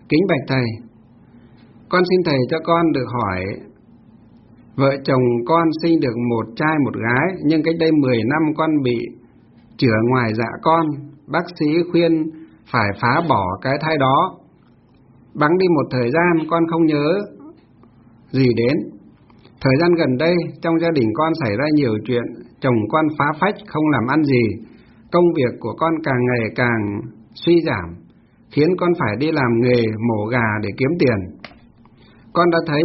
Kính bạch thầy, con xin thầy cho con được hỏi, vợ chồng con sinh được một trai một gái, nhưng cách đây 10 năm con bị chữa ngoài dạ con. Bác sĩ khuyên phải phá bỏ cái thai đó. Bẵng đi một thời gian con không nhớ gì đến. Thời gian gần đây trong gia đình con xảy ra nhiều chuyện, chồng con phá phách không làm ăn gì, công việc của con càng ngày càng suy giảm, khiến con phải đi làm nghề mổ gà để kiếm tiền. Con đã thấy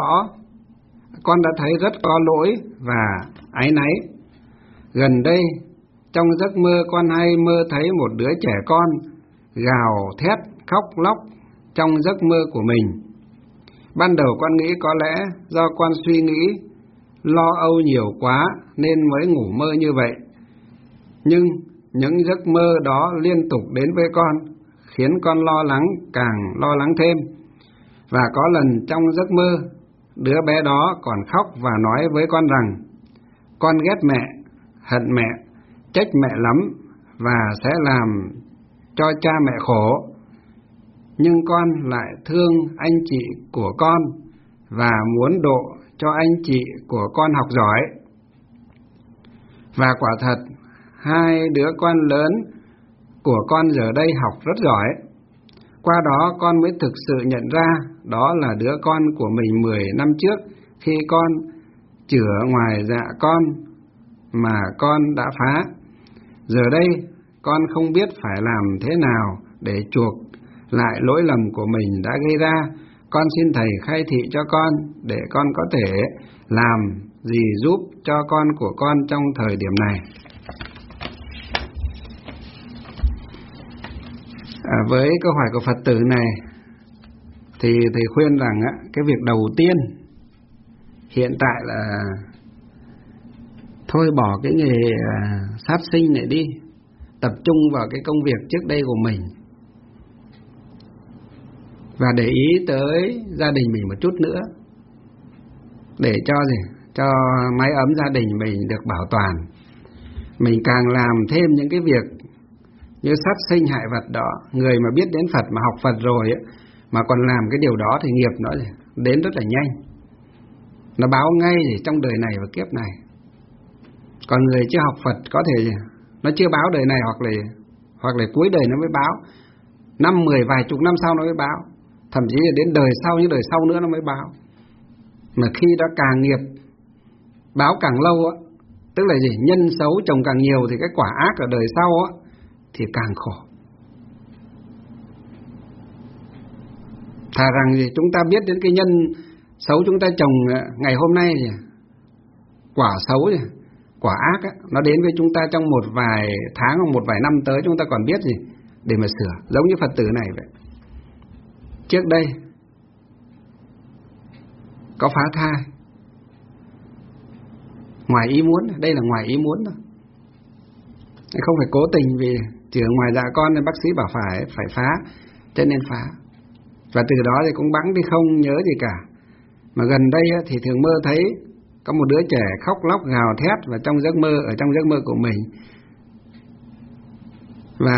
rất có lỗi và áy náy. Gần đây trong giấc mơ con hay mơ thấy một đứa trẻ con gào thét khóc lóc trong giấc mơ của mình. Ban đầu con nghĩ có lẽ do con suy nghĩ lo âu nhiều quá nên mới ngủ mơ như vậy. Nhưng những giấc mơ đó liên tục đến với con, khiến con lo lắng, càng lo lắng thêm. Và có lần trong giấc mơ, đứa bé đó còn khóc và nói với con rằng con ghét mẹ, hận mẹ, trách mẹ lắm và sẽ làm cho cha mẹ khổ. Nhưng con lại thương anh chị của con và muốn độ cho anh chị của con học giỏi. Và quả thật, hai đứa con lớn của con giờ đây học rất giỏi. Qua đó con mới thực sự nhận ra đó là đứa con của mình 10 năm trước khi con chữa ngoài dạ con mà con đã phá. Giờ đây con không biết phải làm thế nào để chuộc lại lỗi lầm của mình đã gây ra. Con xin thầy khai thị cho con để con có thể làm gì giúp cho con của con trong thời điểm này. Với câu hỏi của Phật tử này thì thầy khuyên rằng cái việc đầu tiên hiện tại là thôi bỏ cái nghề sát sinh này đi, tập trung vào cái công việc trước đây của mình và để ý tới gia đình mình một chút nữa, để cho mái ấm gia đình mình được bảo toàn. Mình càng làm thêm những cái việc như sát sinh hại vật đó, người mà biết đến Phật mà học Phật rồi ấy, mà còn làm cái điều đó thì nghiệp nó đến rất là nhanh, nó báo ngay trong đời này và kiếp này. Còn người chưa học Phật có thể nó chưa báo đời này, hoặc là cuối đời nó mới báo, 5, 10, vài chục năm sau nó mới báo, thậm chí là đến đời sau, những đời sau nữa nó mới báo. Mà khi đã càng nghiệp báo càng lâu á, tức là nhân xấu chồng càng nhiều thì cái quả ác ở đời sau á thì càng khổ. Thà rằng chúng ta biết đến cái nhân xấu chúng ta trồng ngày hôm nay quả xấu quả ác á, nó đến với chúng ta trong một vài tháng hoặc một vài năm tới chúng ta còn biết để mà sửa. Giống như Phật tử này vậy. Trước đây có phá thai ngoài ý muốn, đây là ngoài ý muốn thôi, không phải cố tình, vì chữa ngoài dạ con nên bác sĩ bảo phải phá, cho nên phá. Và từ đó thì cũng bẵng đi không nhớ gì cả. Mà gần đây thì thường mơ thấy có một đứa trẻ khóc lóc gào thét ở trong giấc mơ của mình. Và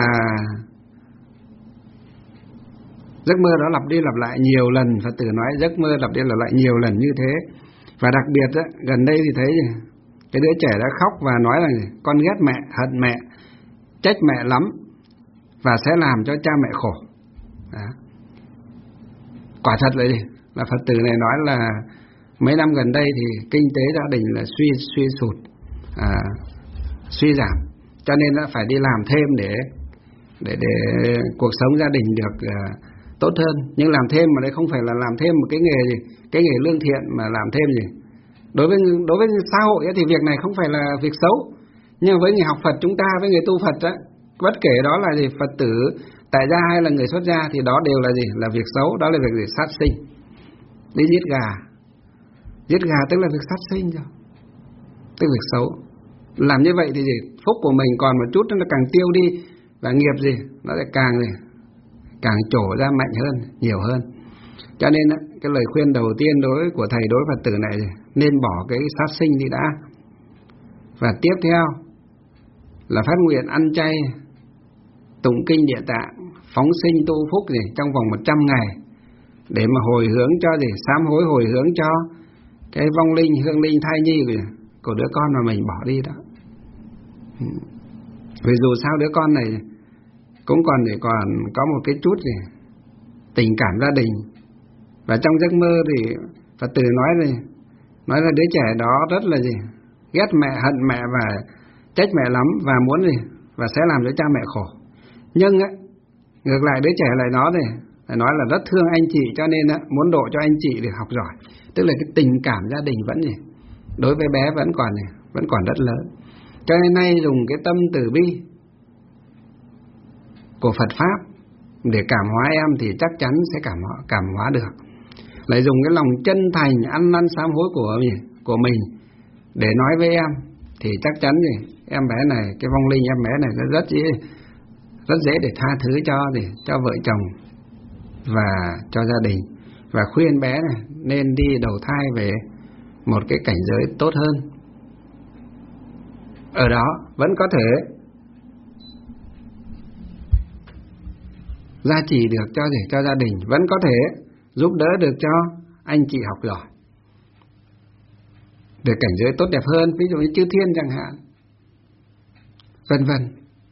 giấc mơ đó lặp đi lặp lại nhiều lần. Phật tử nói giấc mơ lặp đi lặp lại nhiều lần như thế. Và đặc biệt gần đây thì thấy cái đứa trẻ đã khóc và nói là con ghét mẹ, hận mẹ, trách mẹ lắm và sẽ làm cho cha mẹ khổ. Đó. Quả thật là Phật tử này nói là mấy năm gần đây thì kinh tế gia đình là suy sụt, suy giảm, cho nên là phải đi làm thêm để cuộc sống gia đình được tốt hơn. Nhưng làm thêm mà đây không phải là làm thêm một cái nghề lương thiện, mà làm thêm đối với xã hội thì việc này không phải là việc xấu. Nhưng với người học Phật chúng ta, với người tu Phật bất kể đó là Phật tử tại gia hay là người xuất gia thì đó đều là việc xấu. Đó là việc sát sinh, đi giết gà tức là việc sát sinh rồi, tức việc xấu. Làm như vậy thì phúc của mình còn một chút nó càng tiêu đi, và nghiệp nó lại càng trổ ra mạnh hơn, nhiều hơn. Cho nên cái lời khuyên đầu tiên của thầy đối với Phật tử này nên bỏ cái sát sinh đi đã. Và tiếp theo là phát nguyện ăn chay, tụng kinh Địa Tạng, phóng sinh tu phúc gì trong vòng 100 ngày để mà hồi hướng cho gì, sám hối hồi hướng cho cái vong linh, hương linh, thai nhi của đứa con mà mình bỏ đi đó. Vì dù sao đứa con này cũng còn có một cái chút gì tình cảm gia đình. Và trong giấc mơ thì Phật tử nói là đứa trẻ đó rất là gì, ghét mẹ, hận mẹ và trách mẹ lắm, và muốn gì, và sẽ làm cho cha mẹ khổ. Nhưng á, ngược lại đứa trẻ lại nói là rất thương anh chị, cho nên á, muốn độ cho anh chị để học giỏi. Tức là cái tình cảm gia đình vẫn gì, đối với bé vẫn còn rất lớn. Cho nên nay dùng cái tâm từ bi của Phật Pháp để cảm hóa em thì chắc chắn sẽ cảm hóa được. Lại dùng cái lòng chân thành ăn năn sám hối của mình để nói với em thì chắc chắn gì, em bé này, cái vong linh em bé này rất dễ để tha thứ cho vợ chồng và cho gia đình, và khuyên bé này nên đi đầu thai về một cái cảnh giới tốt hơn. Ở đó vẫn có thể gia trì được cho gia đình, vẫn có thể giúp đỡ được cho anh chị học giỏi, được cảnh giới tốt đẹp hơn, ví dụ như chư thiên chẳng hạn, vân vân.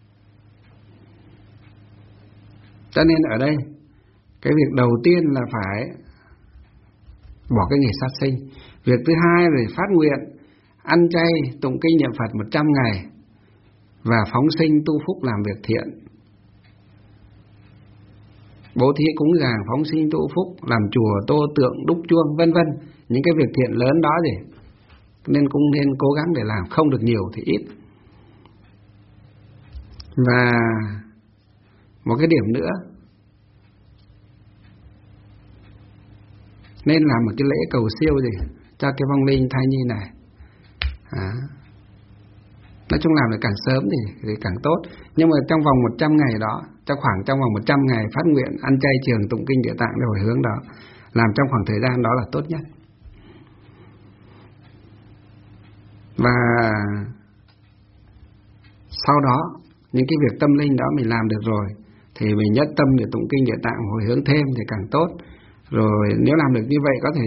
Cho nên ở đây cái việc đầu tiên là phải bỏ cái nghề sát sinh. Việc thứ hai là phát nguyện ăn chay, tụng kinh niệm Phật 100 ngày và phóng sinh tu phúc làm việc thiện, bố thí cúng dường, phóng sinh tu phúc, làm chùa, tô tượng, đúc chuông, vân vân. Những cái việc thiện lớn đó nên cũng nên cố gắng để làm, không được nhiều thì ít. Và một cái điểm nữa, nên làm một cái lễ cầu siêu cho cái vong linh thai nhi này. Nói chung làm được càng sớm thì càng tốt. Nhưng mà trong vòng 100 ngày đó, trong vòng 100 ngày phát nguyện ăn chay trường tụng kinh Địa Tạng để hồi hướng đó, làm trong khoảng thời gian đó là tốt nhất. Và sau đó những cái việc tâm linh đó mình làm được rồi thì mình nhất tâm để tụng kinh Địa Tạng hồi hướng thêm thì càng tốt. Rồi nếu làm được như vậy có thể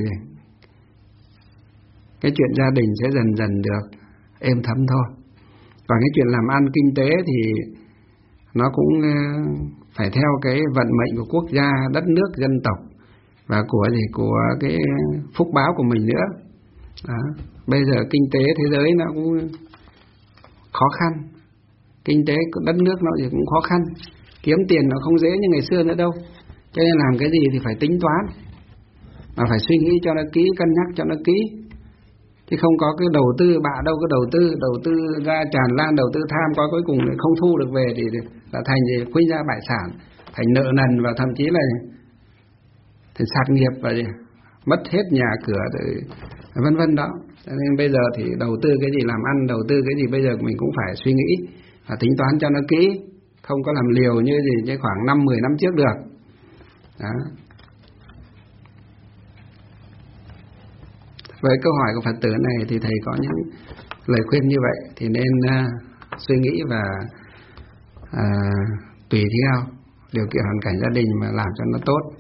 cái chuyện gia đình sẽ dần dần được êm thấm thôi. Và cái chuyện làm ăn kinh tế thì nó cũng phải theo cái vận mệnh của quốc gia, đất nước, dân tộc và của cái phúc báo của mình nữa. Đó. Bây giờ kinh tế thế giới nó cũng khó khăn, kinh tế của đất nước nó cũng khó khăn, kiếm tiền nó không dễ như ngày xưa nữa đâu. Cho nên làm cái gì thì phải tính toán, mà phải suy nghĩ cho nó kỹ, cân nhắc cho nó kỹ. Chứ không có cái đầu tư bạ đâu, cái đầu tư ra tràn lan, đầu tư tham quá, cuối cùng không thu được về thì là thành khuynh ra bại sản, thành nợ nần và thậm chí là thành sạt nghiệp và mất hết nhà cửa vân vân đó. Cho nên bây giờ thì đầu tư cái gì làm ăn, đầu tư cái gì bây giờ mình cũng phải suy nghĩ và tính toán cho nó kỹ, không có làm liều như khoảng 5-10 năm trước được. Đó. Với câu hỏi của Phật tử này thì thầy có những lời khuyên như vậy thì nên suy nghĩ và tùy theo điều kiện hoàn cảnh gia đình mà làm cho nó tốt.